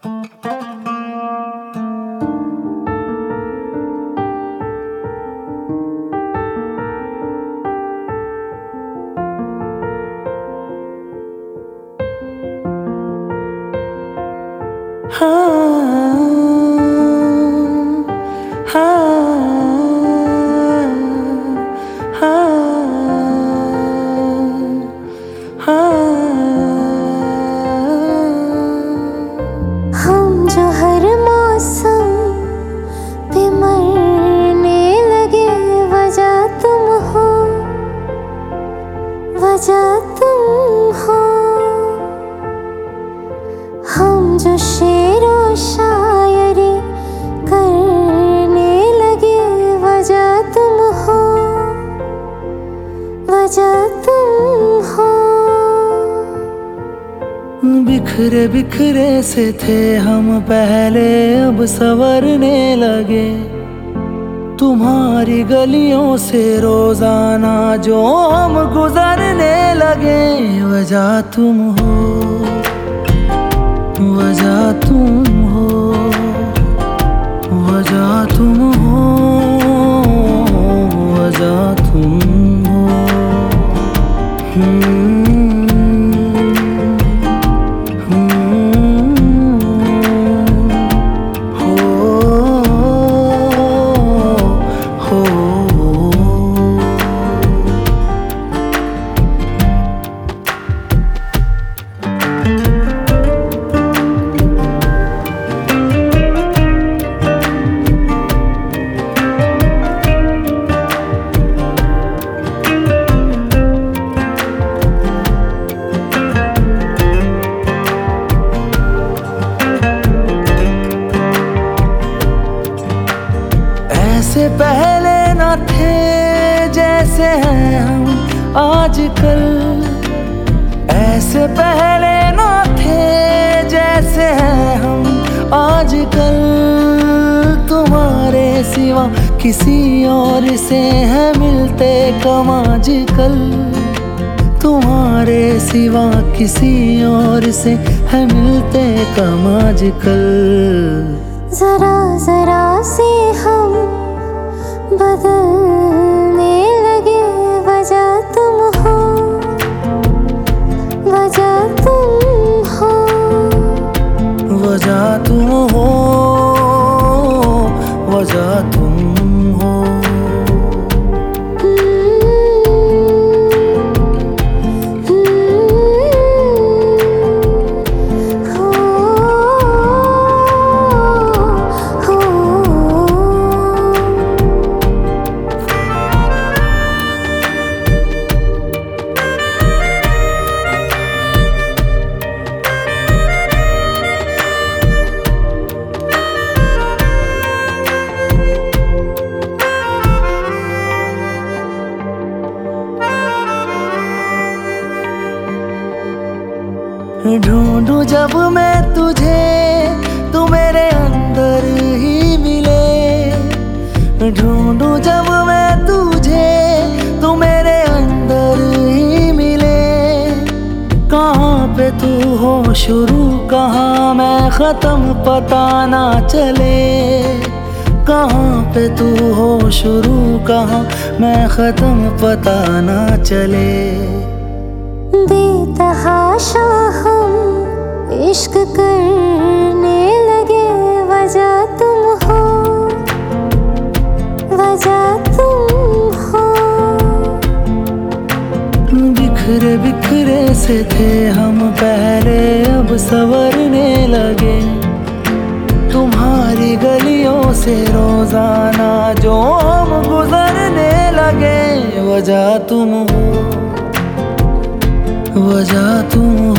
हम जो हर मौसम पे मरने लगे, वजह तुम हो, वजह तुम हो। हम जो शेरो शायरी करने लगे, वजह तुम हो, वजह तुम हो। बिखरे बिखरे से थे हम पहले, अब संवरने लगे। तुम्हारी गलियों से रोजाना जो हम गुजरने लगे, वजह तुम हो, वजह तुम हो, वजह तुम हो, वजह तुम हो। ऐसे पहले न थे जैसे हैं हम आजकल, ऐसे पहले न थे जैसे हैं हम आजकल। तुम्हारे सिवा किसी और से है मिलते कम आजकल, तुम्हारे सिवा किसी और से है मिलते कम आजकल। जरा जरा से हम बदलने लगे, वजह तुम हो, वजह तुम हो, वजह तुम हो, वजह तुम हो। ढूंढूं जब मैं तुझे, तू मेरे अंदर ही मिले। ढूंढूं जब मैं तुझे, तू मेरे अंदर ही मिले। कहाँ पे तू हो शुरू, कहाँ मैं खत्म, पता ना चले। कहाँ पे तू हो शुरू, कहाँ मैं खत्म, पता ना चले। बेतहाशा हम इश्क करने लगे, वजह तुम हो, वजह तुम हो। बिखरे बिखरे से थे हम पहले, अब संवरने लगे। तुम्हारी गलियों से रोजाना जो हम गुजरने लगे, वजह तुम हो, वजह तुम